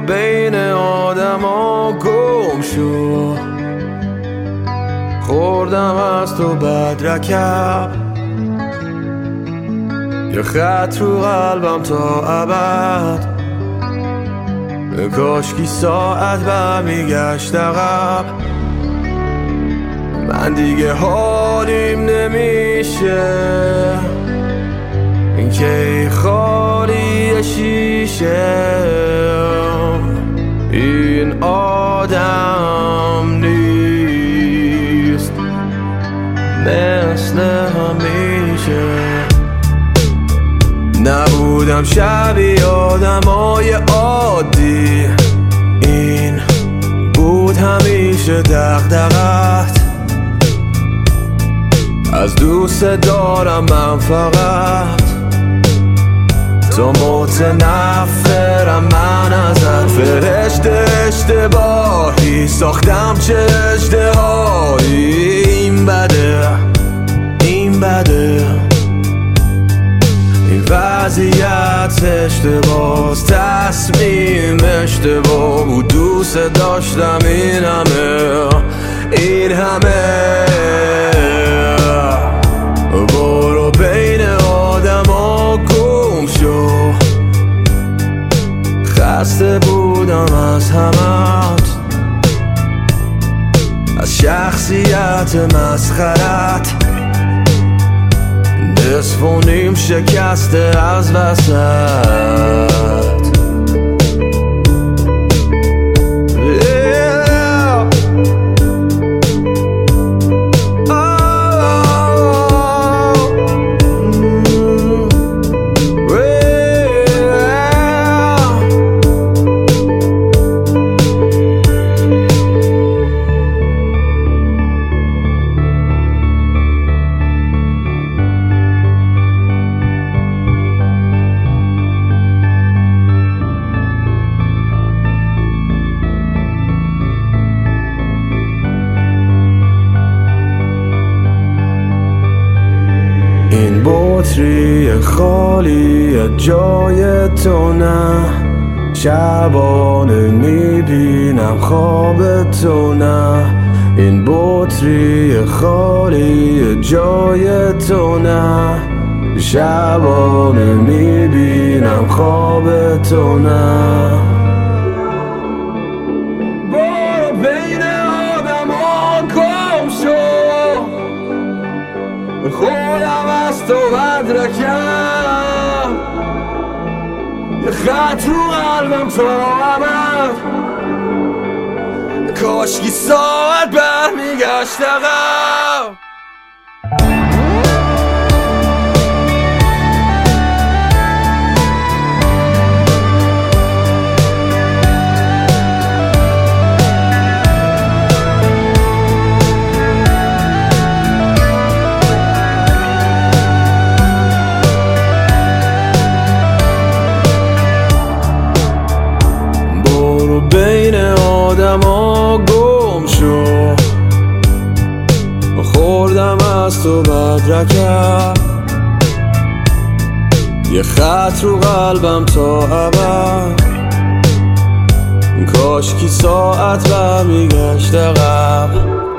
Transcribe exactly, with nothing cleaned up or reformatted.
بین آدم ها گم شو، خوردم از تو بدرکب، یه خط رو قلبم تا ابد. کاشکی ساعت برمیگشت عقب، من دیگه حالیم نمیشه این که خالی شیشه. این آدم نیست مثل همیشه. نبودم شبیه آدمای عادی، این بود همیشه دغدغت. از دوست دارم من فقط، تو متنفرم من ازت. فرشته اشتباهی ساختم چه اشتهایی، این بده این بده این وضعیت اشتباه، تصمیم اشتباه بود. دوست داشتم این همه این همه. برو بین آدم ها گم شو، خسته بودم از همت، از شخصیت مسخرت. نصف و نیم شکسته از وسط. این بطری خالی جای تو نه، شبانه میبینم خواب تو نه. این بطری خالی جای تو نه، شبانه میبینم خواب تو نه. برو بین آدم ها گم شو، خودم از تو بدرکم، یه خط رو قلبم تا ابد. کاشکی ساعت برمیگشت عقب. بین آدم ها گم شو، خوردم از تو بدرکب، یه خط رو قلبم تا ابد. کاشکی ساعت برمیگشت عقب.